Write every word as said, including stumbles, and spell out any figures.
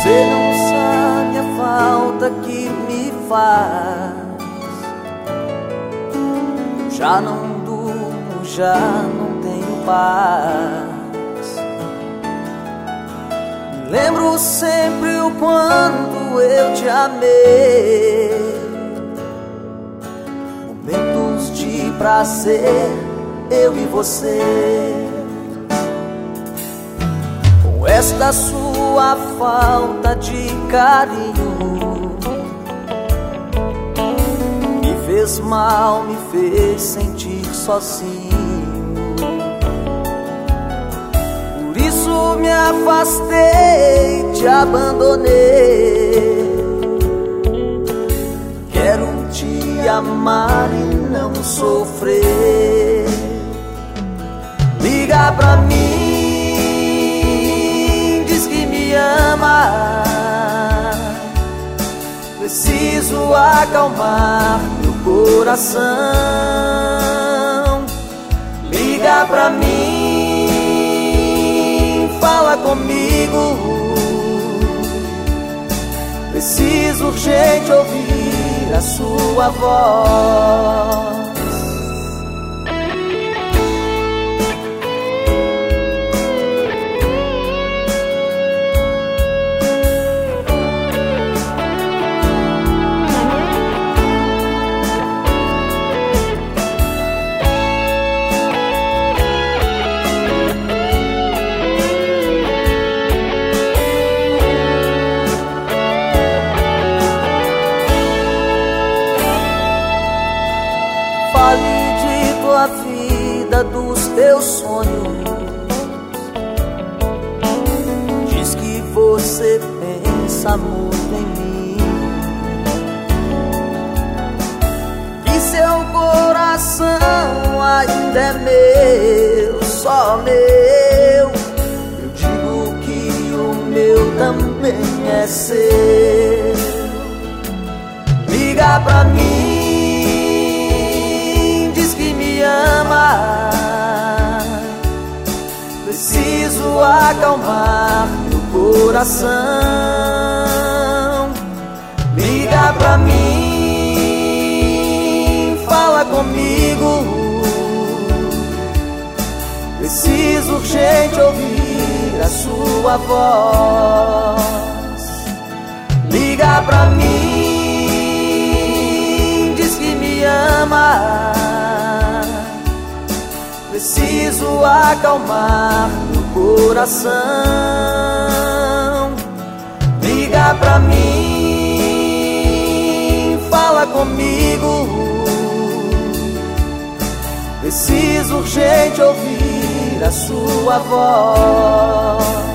Você não sabe a falta que me faz. Já não durmo, já não tenho paz. Me lembro sempre o quanto eu te amei. Momentos de prazer, eu e você. Com esta sua falta de carinho, me fez mal, me fez sentir sozinho. Por isso me afastei, te abandonei. Quero te amar e não sofrer. Liga pra mim, diz que me ama. Preciso acalmar meu coração. Liga pra mim, fala comigo. Preciso urgente ouvir a sua voz. Fale de tua vida, dos teus sonhos. Diz que você pensa muito em mim, que seu coração ainda é meu, só meu. Eu digo que o meu também é seu. Liga pra mim, ama. Preciso acalmar meu coração. Liga pra mim, fala comigo. Preciso urgente ouvir a sua voz. Liga pra mim, diz que me ama. Preciso acalmar meu coração. Liga pra mim, fala comigo. Preciso urgente ouvir a sua voz.